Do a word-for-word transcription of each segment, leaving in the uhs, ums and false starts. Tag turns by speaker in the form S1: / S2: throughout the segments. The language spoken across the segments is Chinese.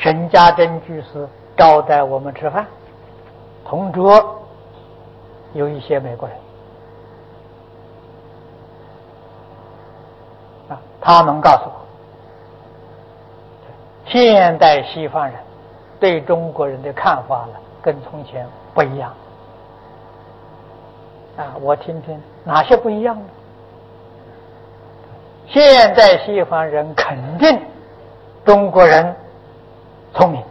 S1: 沈家珍居士招待我们吃饭，同桌有一些美国人啊，他们告诉我，现代西方人对中国人的看法了，跟从前不一样啊。我听听哪些不一样呢？现代西方人肯定中国人聪明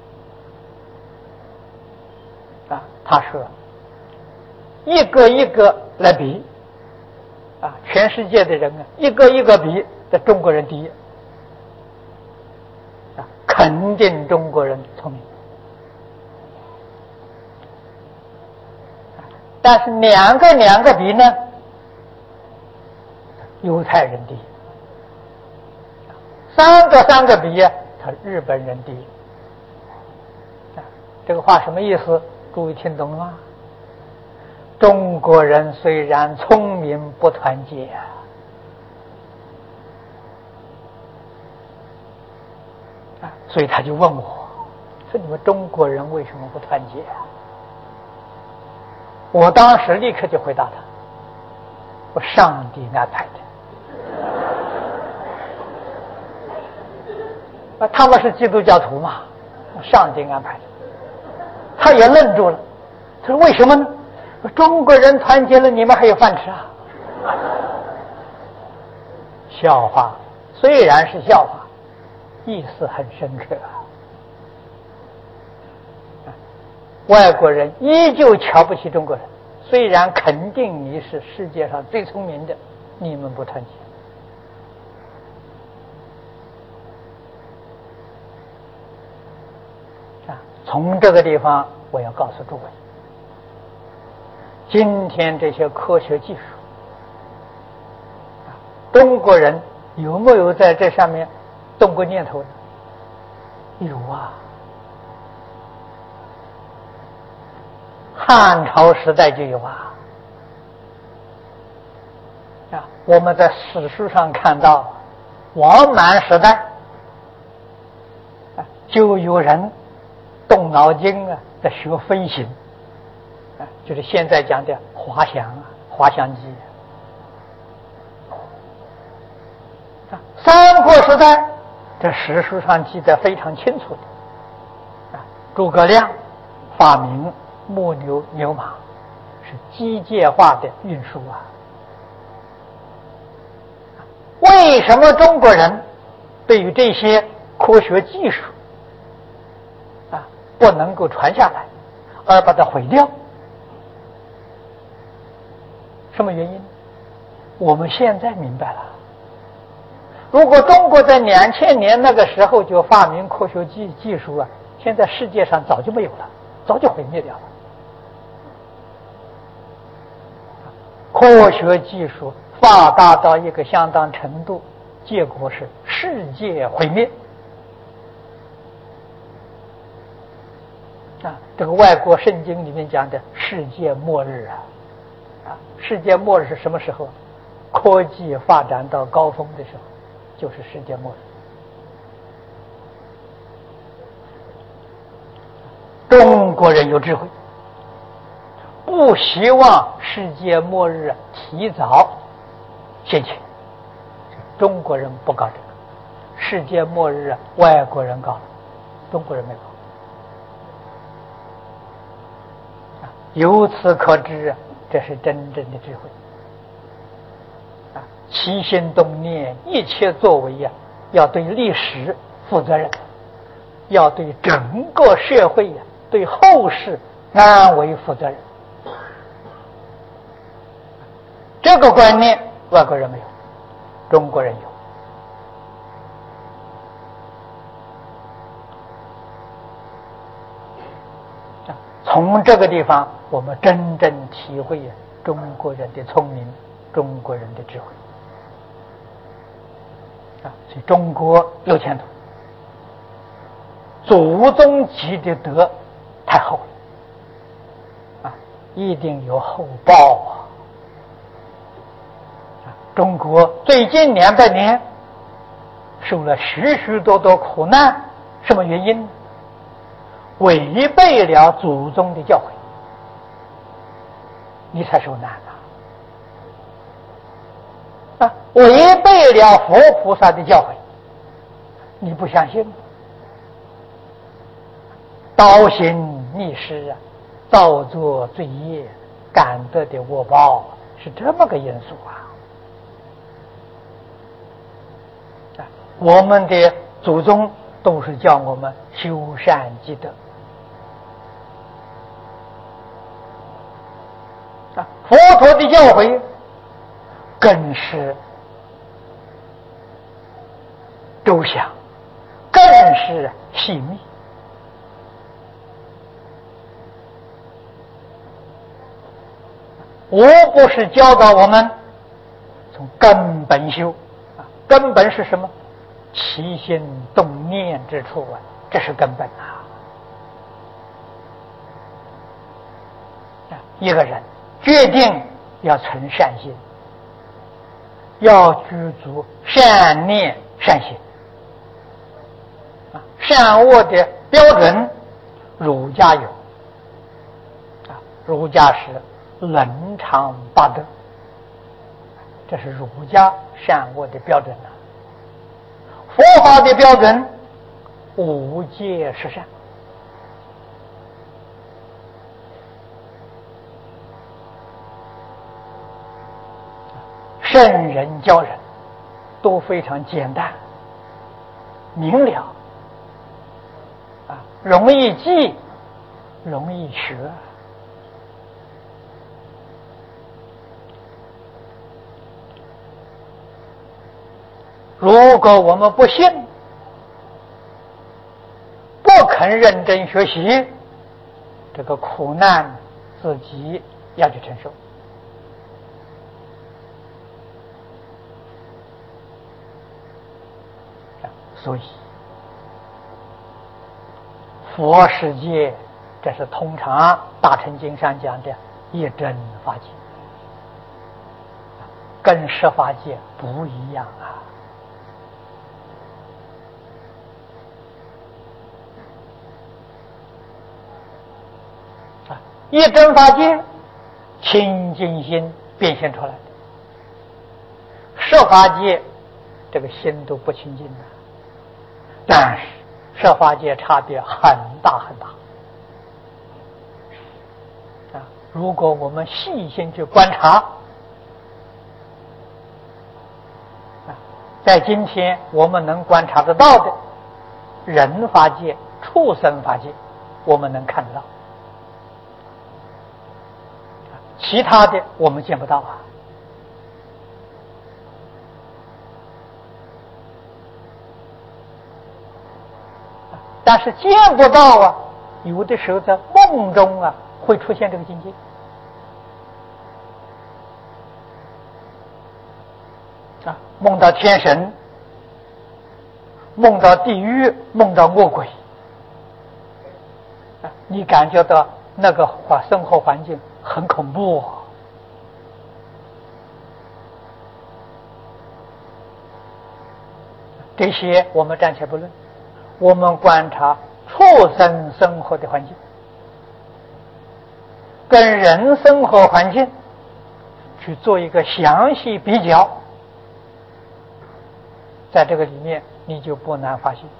S1: 啊，他说一个一个来比啊，全世界的人啊，一个一个比，这中国人第一啊，肯定中国人聪明。但是两个两个比呢，犹太人第一；三个三个比呀，他日本人第一。啊，这个话什么意思？诸位听懂了吗？中国人虽然聪明不团结啊，啊，所以他就问我说：“你们中国人为什么不团结啊？”我当时立刻就回答他：“我上帝安排的。”啊，他们是基督教徒嘛，上帝安排的。他也愣住了，他说：“为什么呢？中国人团结了，你们还有饭吃啊？”笑话，虽然是笑话，意思很深刻啊。外国人依旧瞧不起中国人，虽然肯定你是世界上最聪明的，你们不团结。啊，从这个地方我要告诉诸位，今天这些科学技术，啊，中国人有没有在这上面动过念头呢？有啊。汉朝时代就有啊，啊，我们在史书上看到，王莽时代，啊，就有人动脑筋啊，在学飞行，啊，就是现在讲的滑翔啊，滑翔机。啊，三国时代，这史书上记得非常清楚的，啊，诸葛亮发明木牛牛马，是机械化的运输啊。为什么中国人对于这些科学技术啊不能够传下来，而把它毁掉？什么原因？我们现在明白了。如果中国在两千年那个时候就发明科学技技术啊，现在世界上早就没有了，早就毁灭掉了。科学技术发达到一个相当程度，结果是世界毁灭。啊，这个外国圣经里面讲的世界末日啊，啊，世界末日是什么时候？科技发展到高峰的时候，就是世界末日。中国人有智慧，不希望世界末日提早现前。中国人不搞这个，世界末日外国人搞了，中国人没搞。由此可知，这是真正的智慧啊！起心动念，一切作为呀，要对历史负责任，要对整个社会呀，对后世安危负责任。这个观念外国人没有，中国人有。从这个地方，我们真正体会中国人的聪明，中国人的智慧啊！所以中国有前途，祖宗积的德太厚了啊，一定有后报啊！啊，中国最近两百年受了许许多多苦难， 什么原因？违背了祖宗的教诲，你才受难啊！啊，违背了佛菩萨的教诲，你不相信，倒行逆施啊，造作罪业，感得的恶报是这么个因素啊！啊，我们的祖宗都是叫我们修善积德啊，佛陀的教诲更是周详，更是细密。无不是教导我们从根本修啊，根本是什么？起心动念之处啊，这是根本啊！啊，一个人决定要存善心，要具足善念善行啊，善恶的标准，儒家有啊，儒家是伦常八德，这是儒家善恶的标准啊。佛法的标准，五戒十善。圣人教人都非常简单明了啊，容易记，容易学。如果我们不信，不肯认真学习，这个苦难自己要去承受。所以佛世界，这是通常大乘经上讲的一真法界，跟十法界不一样啊。一真法界清净心变现出来的，十法界这个心都不清净的，但是十法界差别很大很大啊！如果我们细心去观察啊，在今天我们能观察得到的人法界、畜生法界，我们能看得到。其他的我们见不到啊，但是见不到啊，有的时候在梦中啊会出现这个境界啊，梦到天神，梦到地狱，梦到恶鬼啊，你感觉到那个环生活环境很恐怖啊！这些我们暂且不论，我们观察畜生生活的环境，跟人生活环境去做一个详细比较，在这个里面你就不难发现。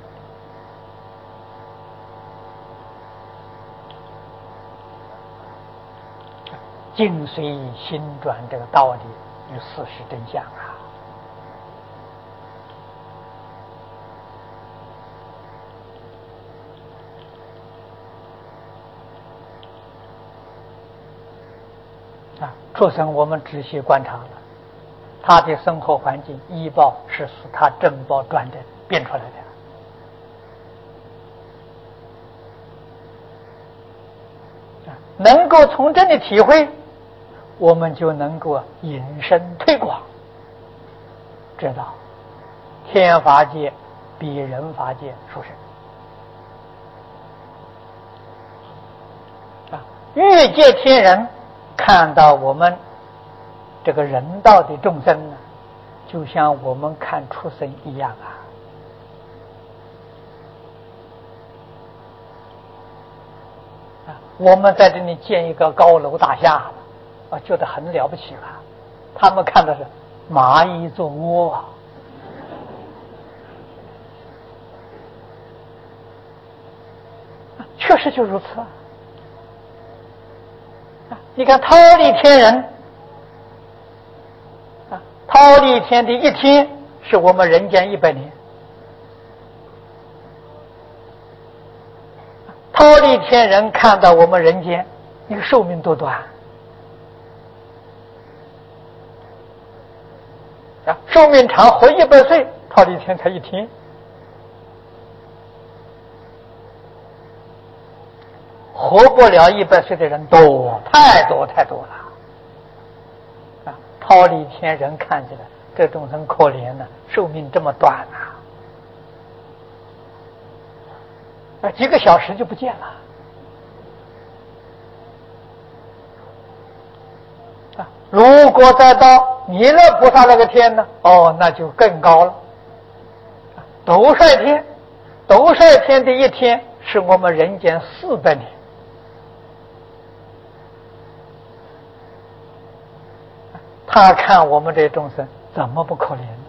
S1: 境随心转这个道理与事实真相啊！啊，畜生我们仔细观察了，他的生活环境依报是使他正报转的变出来的。啊，能够从这里体会，我们就能够引申推广，知道天法界比人法界殊胜啊！欲界天人看到我们这个人道的众生呢，就像我们看畜生一样啊！ 我们在这里建一个高楼大厦了，啊，觉得很了不起了。他们看的是蚂蚁做窝啊。确实就如此啊！你看忉利天人啊，忉利天的一天是我们人间一百年，忉利天人看到我们人间，你个寿命多短啊！寿命长，活一百岁，忉利天才一天。活不了一百岁的人多，太多太多了啊！忉利天人看起来这种很可怜呢、啊，寿命这么短啊，啊，几个小时就不见了啊！如果再到弥勒菩萨那个天呢？哦，那就更高了。斗率天，斗率天的一天是我们人间四百年。他看我们这众生怎么不可怜呢？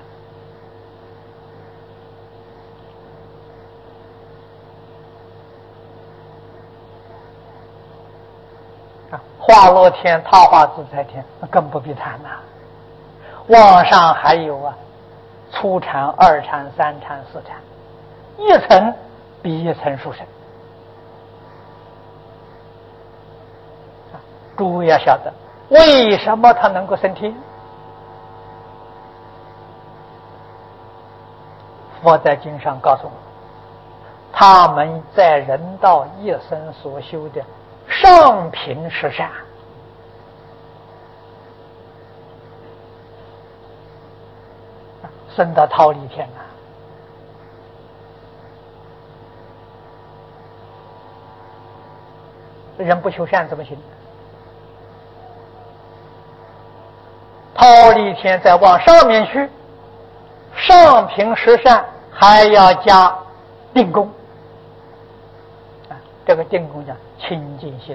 S1: 啊，化乐天、他化自在天更不必谈了。往上还有啊，初禅、二禅、三禅、四禅，一层比一层殊胜。啊，诸位要晓得。为什么他能够升天？佛在经上告诉我们，他们在人道一生所修的上品十善，升到忉利天了。人不修善怎么行？忉利天再往上面去，上品十善还要加定功啊，这个定功叫清净心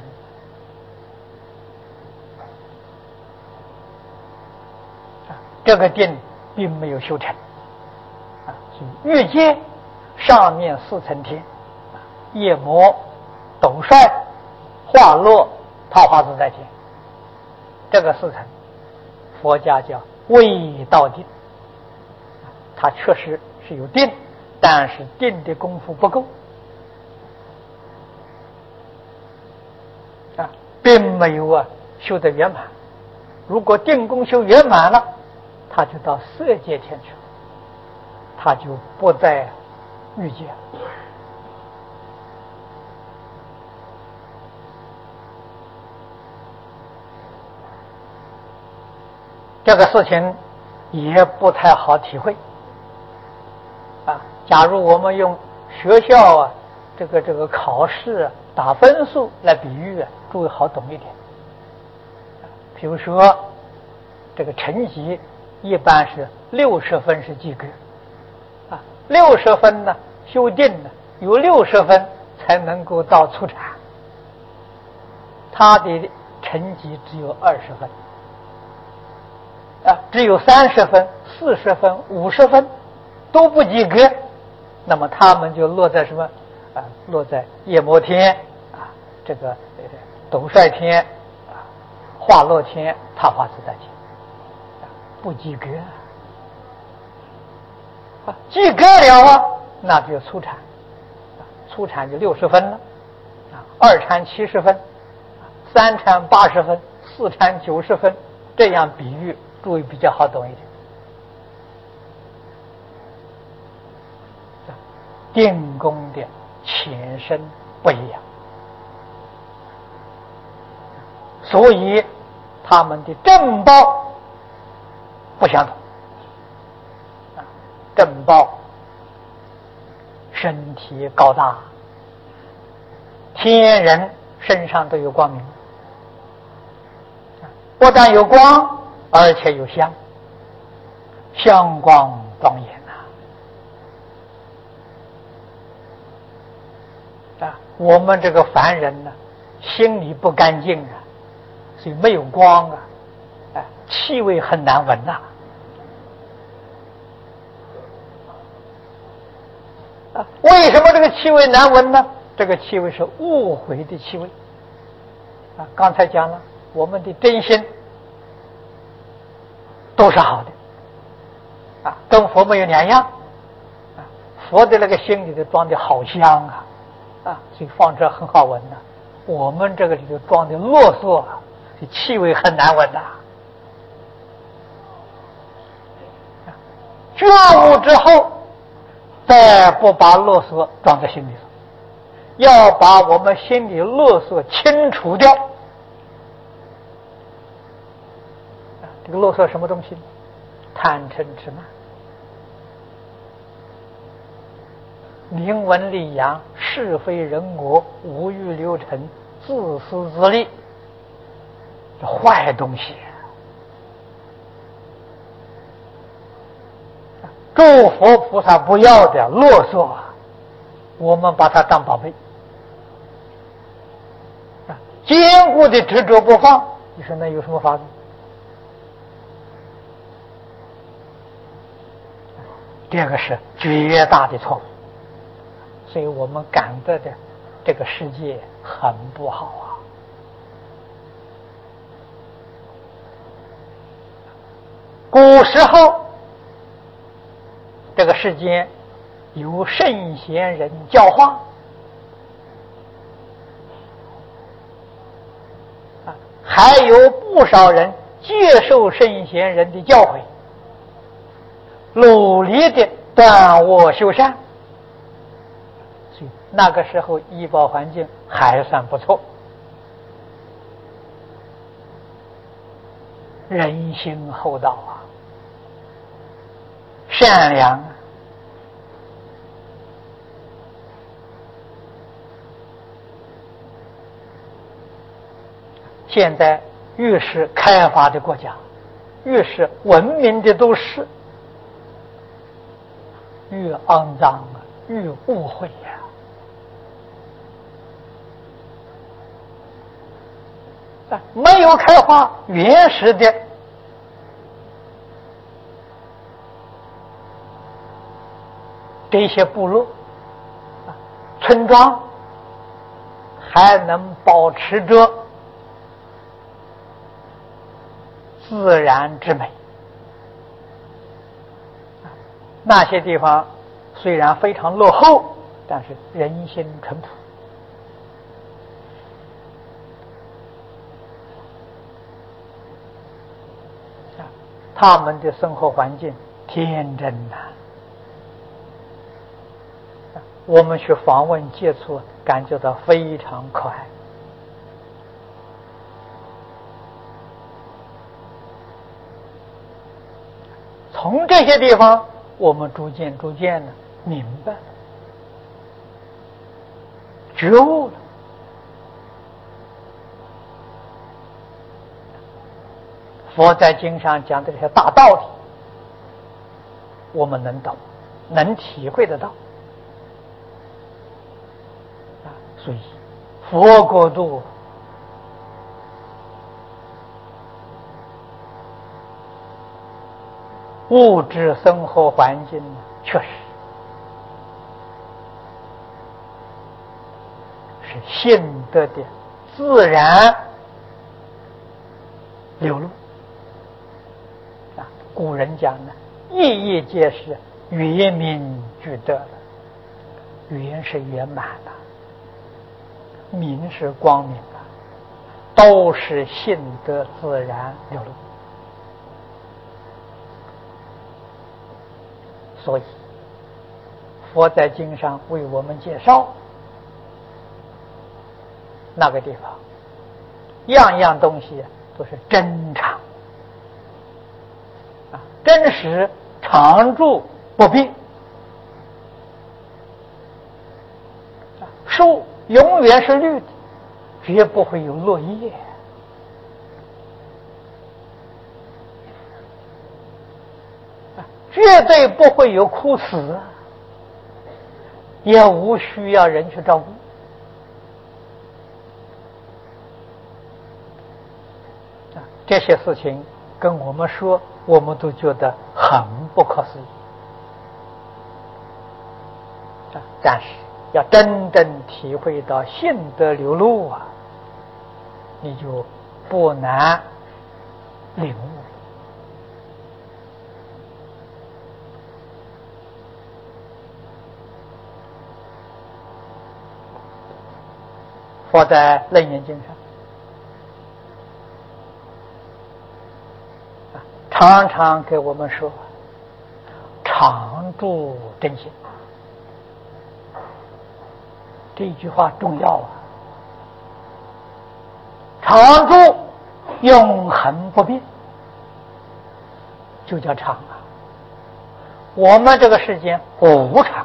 S1: 啊，这个定并没有修成啊，所以欲界上面四层天啊，夜魔、斗率、化乐、他化自在天，这个四层佛家叫未到定，他确实是有定，但是定的功夫不够啊，并没有啊修得圆满。如果定功修圆满了，他就到色界天去了，他就不在欲界了。这个事情也不太好体会啊。假如我们用学校啊，这个这个考试啊，打分数来比喻啊，诸位好懂一点。比如说，这个成绩一般是六十分是及格啊，六十分呢修定呢，有六十分才能够到初禅，他的成绩只有二十分。啊，只有三十分、四十分、五十分都不及格，那么他们就落在什么啊？落在夜魔天啊，这个斗率天啊，化乐天、他化自在天，啊，不及格啊，及格了啊，那就初禅，啊，初禅就六十分了，啊，二禅七十分，三禅八十分，四禅九十分，这样比喻。诸位比较好懂一点，定功的前身不一样，所以他们的正报不相同。正报身体高大，天人身上都有光明，不但有光，而且有香，香光庄严呐！啊，我们这个凡人呢， 心里不干净啊，所以没有光啊，哎，气味很难闻呐。啊，为什么这个气味难闻呢？这个气味是误会的气味。啊，刚才讲了，我们的真心都是好的，啊，跟佛没有两样。啊，佛的那个心里头装的好香啊，啊，所以放着很好闻的。我们这个里头装的啰嗦啊，这气味很难闻的。觉悟之后，再不把啰嗦装在心里头，要把我们心里啰嗦清除掉。这个啰嗦什么东西？贪嗔痴慢。名闻利养、是非人我、五欲六尘、自私自利，这坏东西。诸佛菩萨不要的啰嗦啊，我们把它当宝贝。坚固的执着不放，你说那有什么法子？这个是绝大的错误。所以我们感得的这个世界很不好啊。古时候这个世间有圣贤人教化啊，还有不少人接受圣贤人的教诲，努力的断恶修善。那个时候医保环境还算不错，人心厚道啊，善良啊。现在越是开发的国家，越是文明的都市，越肮脏啊，越误会呀、啊。没有开发原始的这些部落、啊、村庄，还能保持着自然之美。那些地方虽然非常落后，但是人心淳朴。他们的生活环境天真呐、啊，我们去访问接触，感觉到非常可爱。从这些地方，我们逐渐逐渐的明白了，觉悟了。佛在经上讲的这些大道理，我们能懂，能体会得到。啊，所以佛国度物质生活环境确实是性德的自然流露。啊，古人讲呢，夜夜皆是圆明具德的，圆是圆满的，明是光明的，都是性德自然流露。所以佛在经上为我们介绍那个地方，样样东西都是真常啊，真实常住不变。树永远是绿的，绝不会有落叶。绝对不会有枯死，也无需要人去照顾。 这些事情跟我们说，我们都觉得很不可思议。但是要真正体会到信德流露啊，你就不难领悟。佛在《楞严经》上常常给我们说，常住真心。这句话重要啊！常住永恒不变，就叫常啊。我们这个世间无常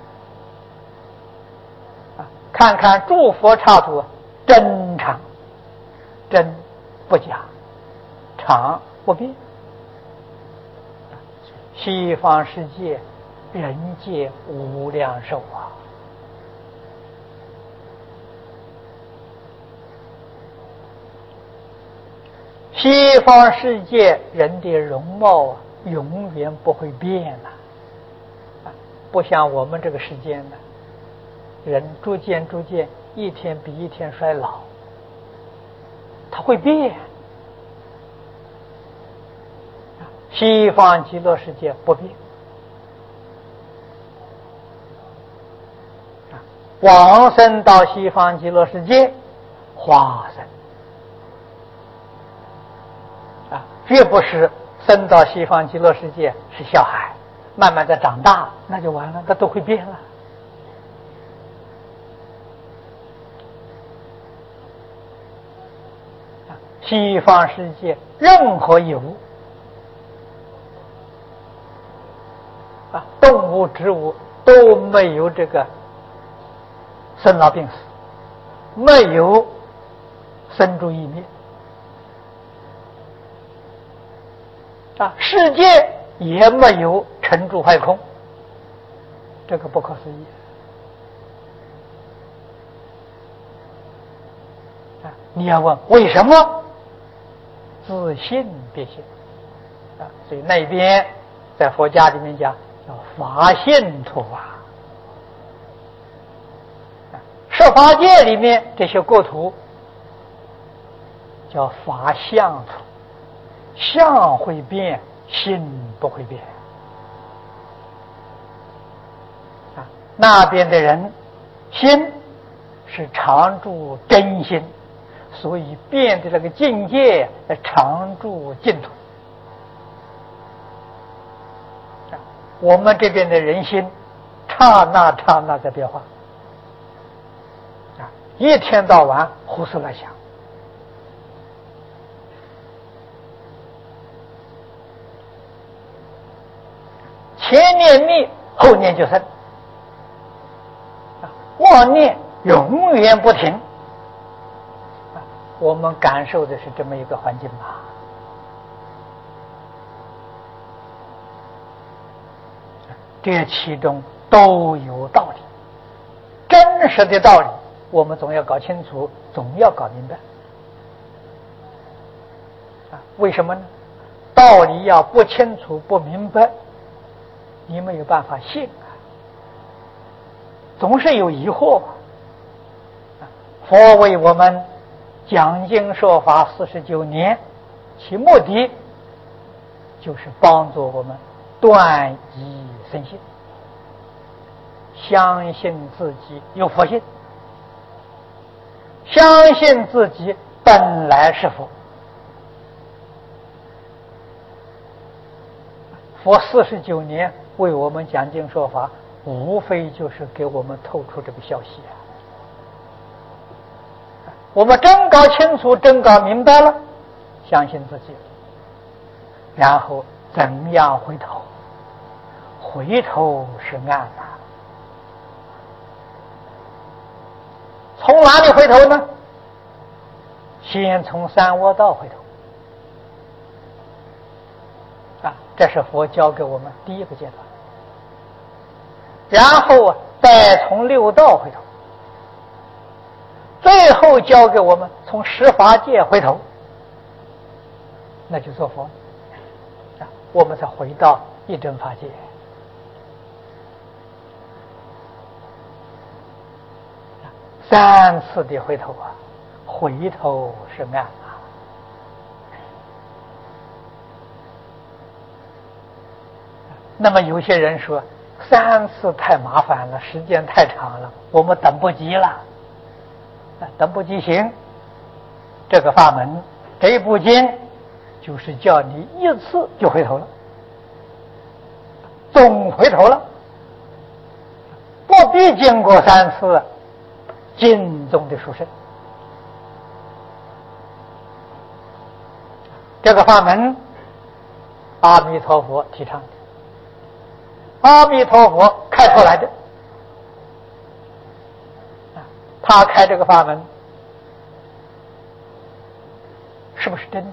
S1: 啊，看看诸佛刹土，真常，真不假，常不变。西方世界人界无量寿啊！西方世界人的容貌啊，永远不会变啊，不像我们这个世间呢，人逐渐逐渐一天比一天衰老，它会变。西方极乐世界不变，往生到西方极乐世界化身啊，绝不是生到西方极乐世界是小孩，慢慢的长大那就完了，那都会变了。西方世界任何有啊，动物植物都没有这个生老病死，没有生住异灭啊，世界也没有成住坏空，这个不可思议啊！你要问为什么？自信别信啊！所以那边在佛家里面讲叫法性土啊，十法界里面这些国土叫法相土，相会变，心不会变啊。那边的人心是常住真心，所以变的那个境界常住净土。我们这边的人心刹那刹那在变化啊，一天到晚胡思乱想，前念灭，后念就生啊，妄念永远不停啊，我们感受的是这么一个环境吧。这其中都有道理，真实的道理我们总要搞清楚，总要搞明白啊！为什么呢？道理要不清楚不明白，你没有办法信啊，总是有疑惑啊。佛为我们讲经说法四十九年，其目的就是帮助我们断疑生信，相信自己有佛性，相信自己本来是佛。佛四十九年为我们讲经说法，无非就是给我们透出这个消息啊。我们真搞清楚，真搞明白了，相信自己，然后怎样回头？回头是岸啊！从哪里回头呢？先从三窝道回头啊，这是佛教给我们第一个阶段。然后啊，再从六道回头，最后教给我们从十法界回头那就做佛啊，我们才回到一真法界。三次的回头啊，回头是岸啊。那么有些人说三次太麻烦了，时间太长了，我们等不及了。等不及行，这个法门这部经就是叫你一次就回头了，总回头了，不必经过三次经中的殊胜。这个法门阿弥陀佛提倡的，阿弥陀佛开出来的，他开这个法门是不是真的？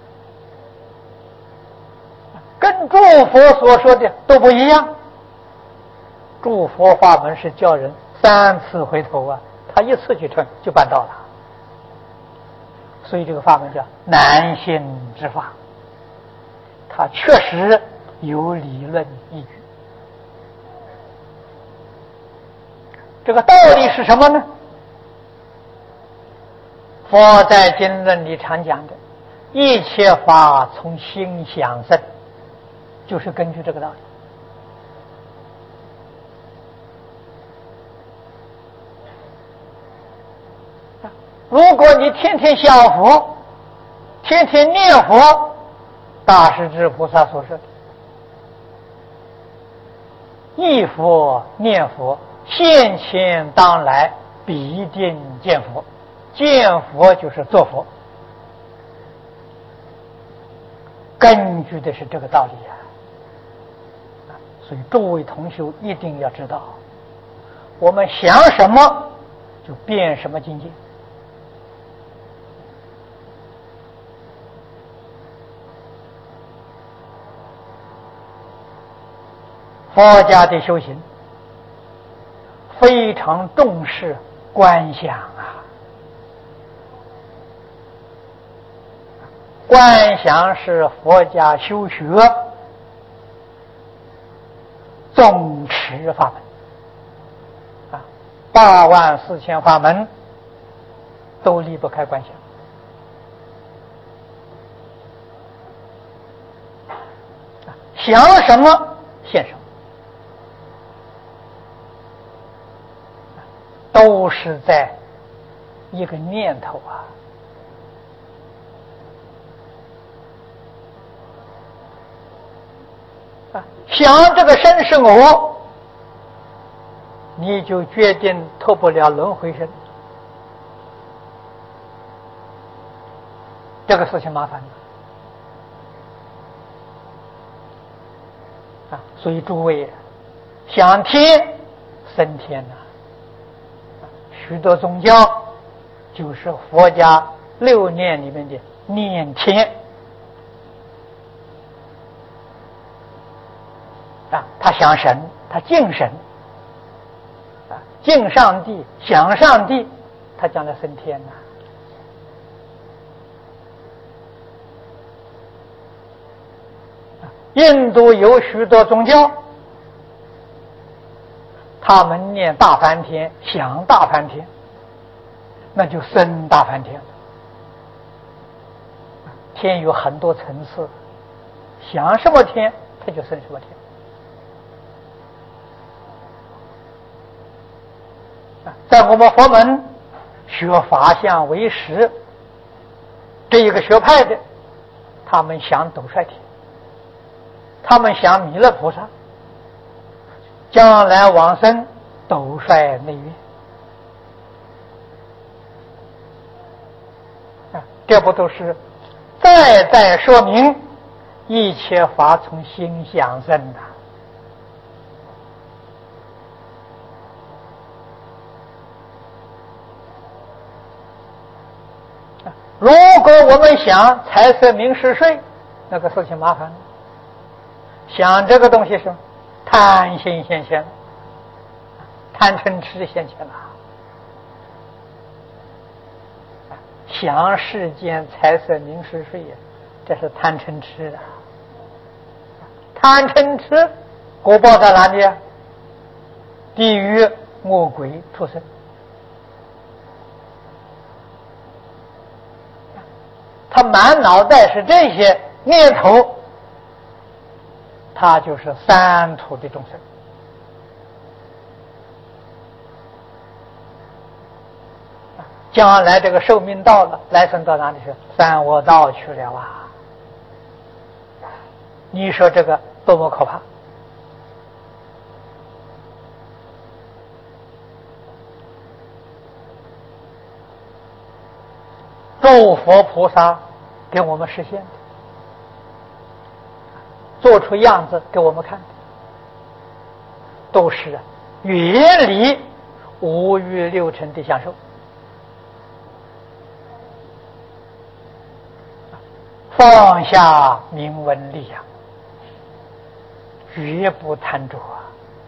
S1: 跟诸佛所说的都不一样。诸佛法门是叫人三次回头啊，他一次就成就办到了。所以这个法门叫难信之法，它确实有理论依据。这个道理是什么呢？佛在经论里常讲的一切法从心想生，就是根据这个道理。如果你天天想佛，天天念佛，大势至菩萨所说的忆佛念佛，现前当来必定见佛，见佛就是做佛，根据的是这个道理啊。所以诸位同修一定要知道，我们想什么就变什么境界。佛家的修行非常重视观想啊，观想是佛家修学总持法门啊，八万四千法门都离不开观想，想什么现什么，都是在一个念头啊。啊，想这个身是我，你就决定脱不了轮回身，这个事情麻烦了啊！所以诸位想天生天呐、啊，许多宗教就是佛家六念里面的念天啊，他想神，他敬神啊，敬上帝，想上帝，他将来升天呐、啊。印度有许多宗教，他们念大梵天，想大梵天，那就升大梵天了。天有很多层次，想什么天，他就升什么天。在我们佛门学法相为实这一个学派的，他们想斗率天，他们想弥勒菩萨，将来往生斗率内院啊，这不都是再再说明一切法从心想生的。如果我们想财色名食睡，那个事情麻烦了。想这个东西是贪心现前，贪嗔痴现前了。想世间财色名食睡， 这是贪嗔痴啊！贪嗔痴果报在哪里啊？地狱、恶鬼、畜生。他满脑袋是这些念头，他就是三途的众生。将来这个寿命到了，来生到哪里去？三恶道去了啊！你说这个多么可怕！诸佛菩萨给我们实现的，做出样子给我们看的，都是远离五欲六尘的享受。放下名闻利养，绝不贪着啊！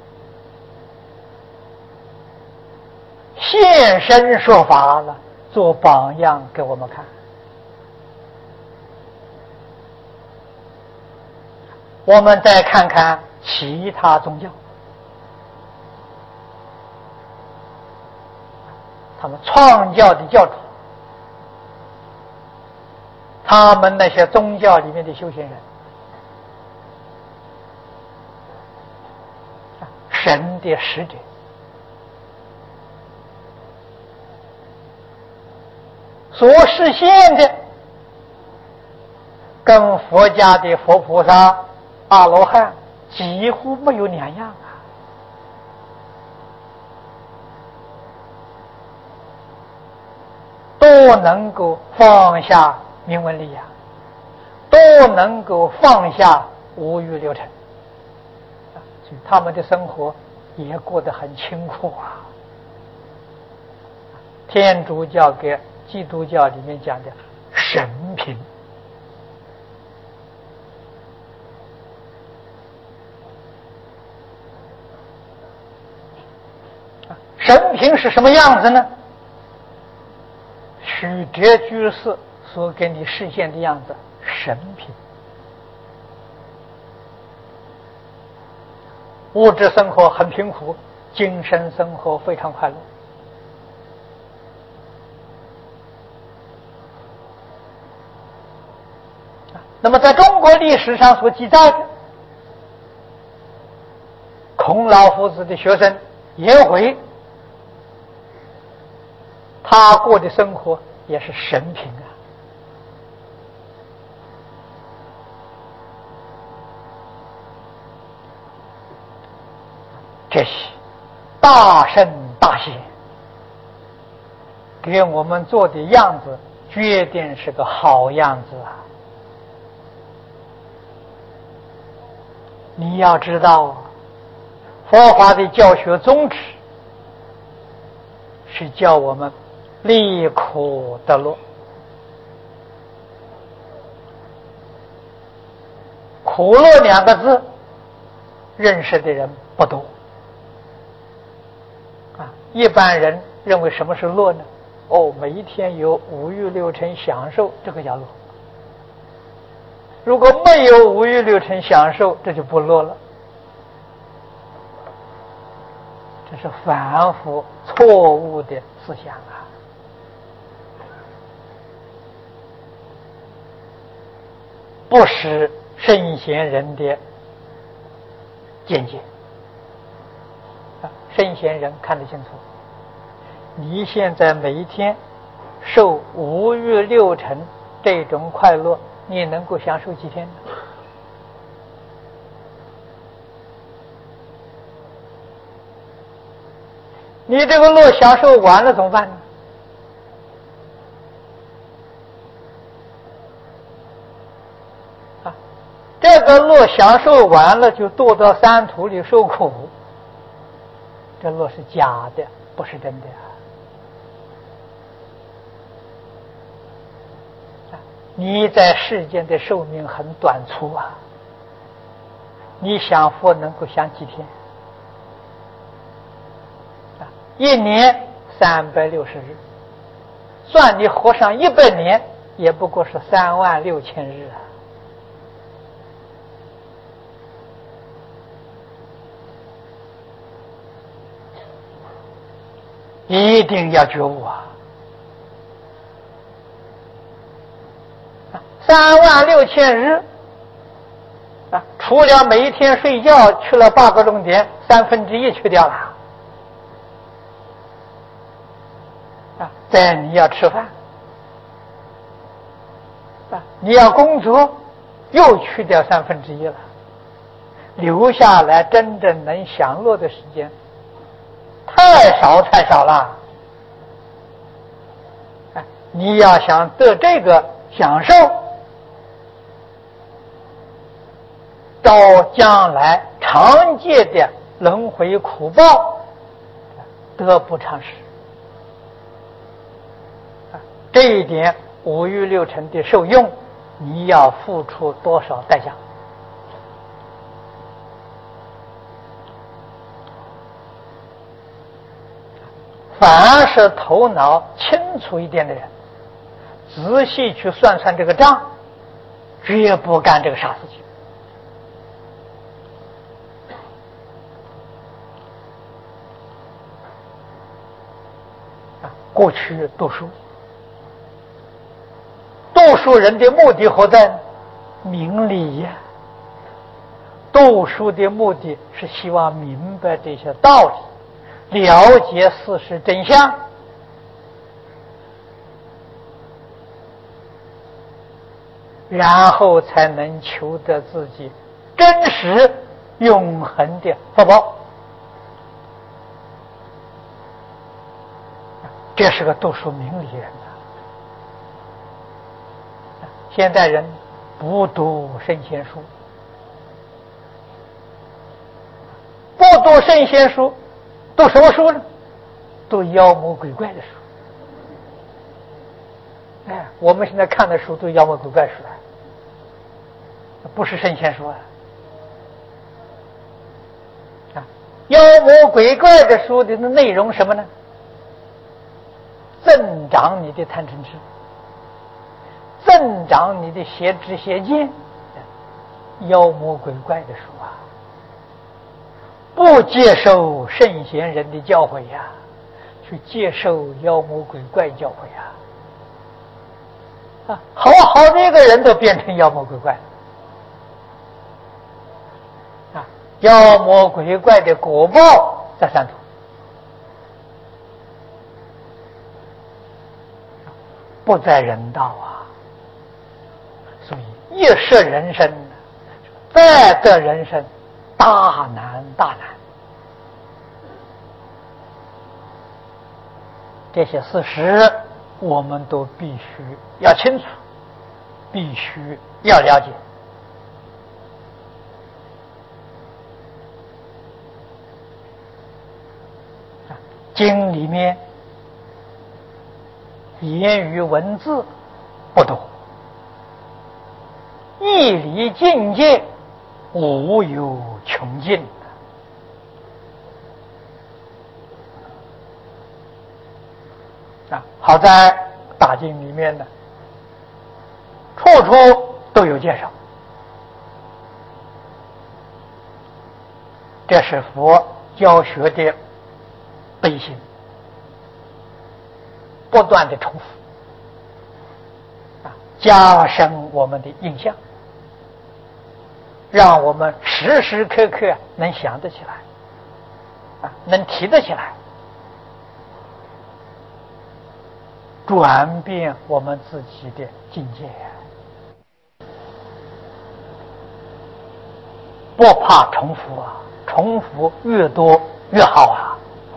S1: 现身说法了，做榜样给我们看。我们再看看其他宗教，他们创教的教主，他们那些宗教里面的修行人，神的使者，所实现的跟佛家的佛菩萨、阿罗汉几乎没有两样啊！都能够放下名闻利养，都能够放下五欲六尘，所以他们的生活也过得很清苦啊。天主教跟基督教里面讲的神平，神平是什么样子呢？许哲居士所给你实现的样子，神平。物质生活很贫苦，精神生活非常快乐。那么在中国历史上所记载的，孔老夫子的学生颜回，他过的生活也是神平啊。这些大圣大贤给我们做的样子，决定是个好样子啊！你要知道，佛法的教学宗旨是教我们离苦得乐。苦乐两个字，认识的人不多啊。一般人认为什么是乐呢？哦，每一天有五欲六尘享受，这个叫乐。如果没有五欲六尘享受，这就不乐了。这是反复错误的思想啊！不是圣贤人的见解啊！圣贤人看得清楚，你现在每一天受五欲六尘这种快乐，你能够享受几天呢？你这个乐享受完了怎么办呢？啊，这个乐享受完了就堕到三途里受苦，这乐是假的，不是真的啊！你在世间的寿命很短促啊，你享福能够享几天？一年三百六十日，算你活上一百年，也不过是三万六千日啊！ 一定要觉悟啊！三万六千日啊，除了每一天睡觉去了八个钟点，三分之一去掉了啊！再你要吃饭啊，你要工作，又去掉三分之一了，留下来真正能享乐的时间太少太少了。啊，你要想得这个享受，到将来常见的轮回苦报，得不偿失。这一点五欲六尘的受用，你要付出多少代价？凡是头脑清楚一点的人，仔细去算算这个账，绝不干这个傻事情。过去读书，读书人的目的何在？明理呀。读书的目的是希望明白这些道理，了解事实真相，然后才能求得自己真实永恒的福报。这是个读书明理人呐。现代人不读圣贤书，不读圣贤书，读什么书呢？读妖魔鬼怪的书。哎，我们现在看的书都妖魔鬼怪书啊，不是圣贤书啊。啊，妖魔鬼怪的书的内容什么呢？增长你的贪嗔痴，增长你的邪知邪见，妖魔鬼怪的书啊，不接受圣贤人的教诲呀，去接受妖魔鬼怪教诲呀，啊，好好的一个人都变成妖魔鬼怪啊！妖魔鬼怪的果报在三途。不在人道啊，所以一世人生，再得人生，大难大难。这些事实我们都必须要清楚，必须要了解。经里面言语文字不多，义理境界无有穷尽啊！好在大经里面呢，处处都有介绍，这是佛教学的背心，不断的重复啊，加深我们的印象，让我们时时刻刻能想得起来啊，能提得起来，转变我们自己的境界，不怕重复啊，重复越多越好啊。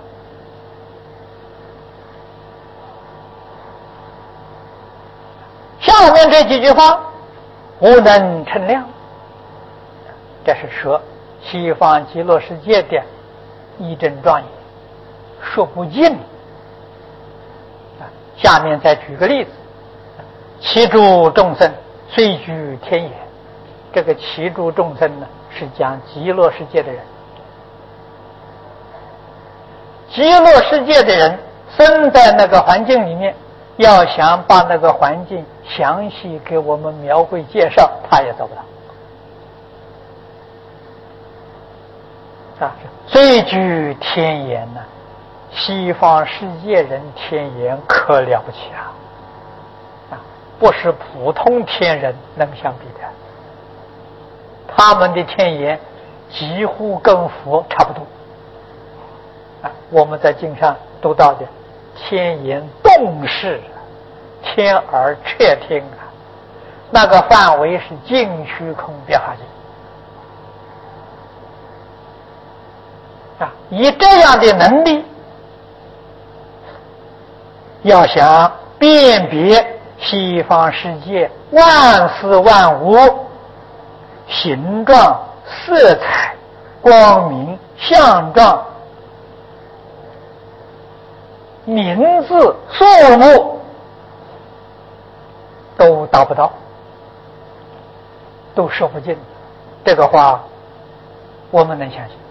S1: 下面这几句话无能称量，这是说西方极乐世界的义正庄严，说不尽。下面再举个例子，其诸众生虽居天眼，这个其诸众生呢，是讲极乐世界的人。极乐世界的人生在那个环境里面，要想把那个环境详细给我们描绘介绍，他也做不到啊！虽居天眼呢， 西方世界人天眼可了不起啊！啊，不是普通天人能相比的。他们的天眼几乎跟佛差不多。啊，我们在经上读到的天眼洞视，天耳彻听啊，那个范围是尽虚空变化境。啊，以这样的能力，要想辨别西方世界万事万物形状、色彩、光明、相状、名字、数目，都达不到，都说不尽。这个话我们能相信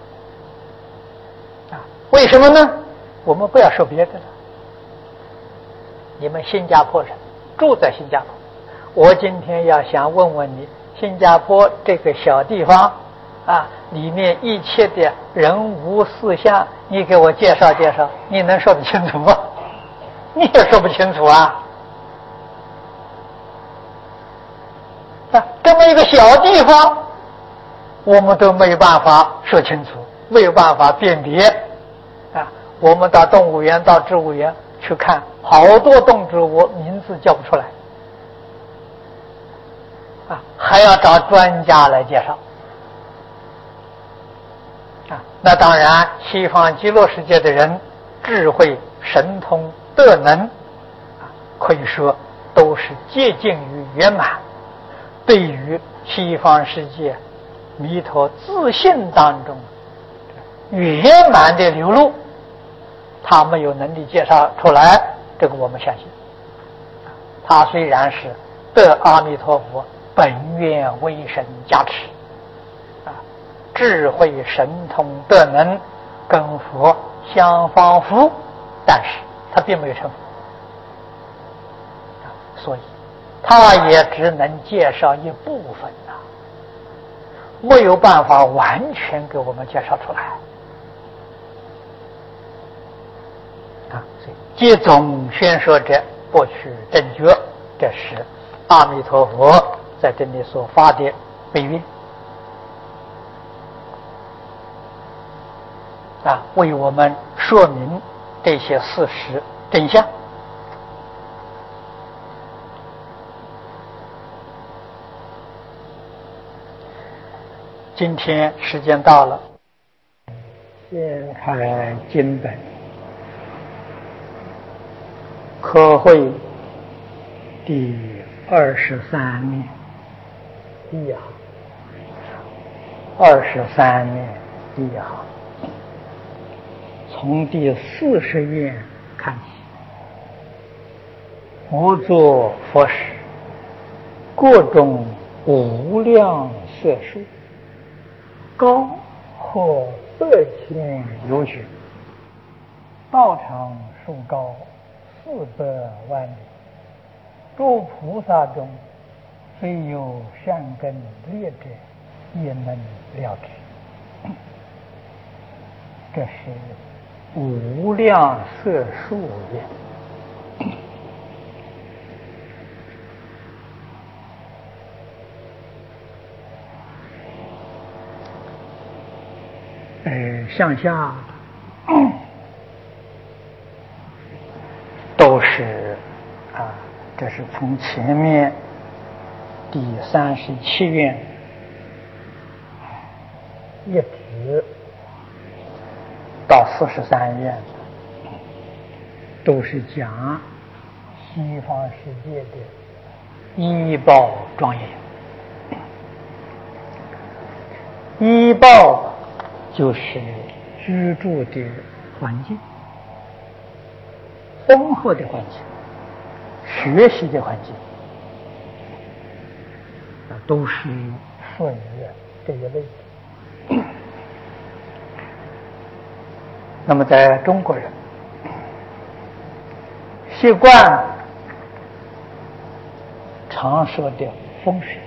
S1: 啊？为什么呢？我们不要说别的了。你们新加坡人住在新加坡，我今天要想问问你，新加坡这个小地方啊，里面一切的人物事项，你给我介绍介绍，你能说得清楚吗？你也说不清楚啊！啊，这么一个小地方，我们都没有办法说清楚，没有办法辨别啊！我们到动物园、到植物园去看，好多动植物名字叫不出来啊，还要找专家来介绍啊。那当然，西方极乐世界的人智慧、神通、德能啊，可以说都是接近于圆满。对于西方世界弥陀自信当中圆满的流露，他没有能力介绍出来，这个我们相信。他虽然是得阿弥陀佛本愿威神加持啊，智慧神通德能跟佛相仿佛，但是他并没有成佛啊，所以他也只能介绍一部分呐、啊，没有办法完全给我们介绍出来啊。所以接总宣说者不取正觉，这是阿弥陀佛在这里所发的悲愿啊，为我们说明这些事实真相。今天时间到了，先开经本，科会第二十三面第一行，二十三面第一行，从第四十页看起。无作佛时，各种无量色数，高或百千有许，道场数高四百万里。诸菩萨中，虽有善根劣者，也能了知。这是无量色数也。呃，向下都是啊，这是从前面第三十七愿一直到四十三愿，都是讲西方世界的医报庄严。医报就是居住的环境，生活的环境，学习的环境，啊，都是属于这一类的。那么在中国人习惯常说的风水，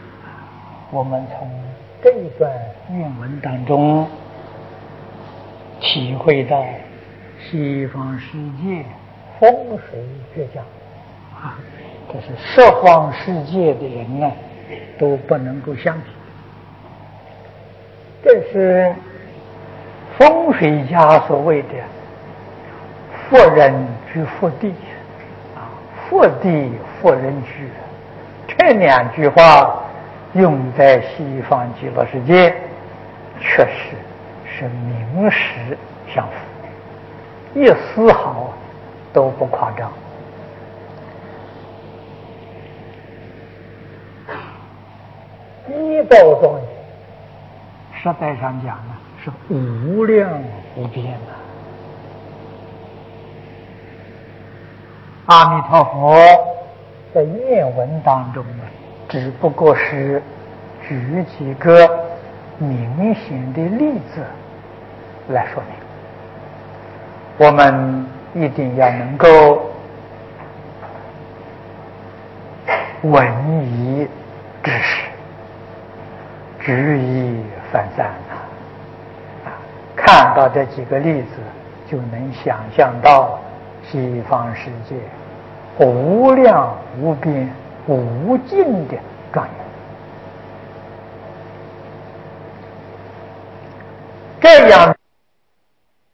S1: 我们从这一段韵文当中体会到西方世界风水绝佳啊，这是十方世界的人呢都不能够相比。这是风水家所谓的“福人居福地”啊，“福地福人居”，这两句话用在西方极乐世界，确实是名实相符，一丝毫都不夸张。一报庄严，实在上讲呢，是无量无边的。阿弥陀佛在愿文当中呢，只不过是举几个明显的例子来说明，我们一定要能够闻以知识，举一反三啊！看到这几个例子，就能想象到西方世界无量无边无尽的庄严。这样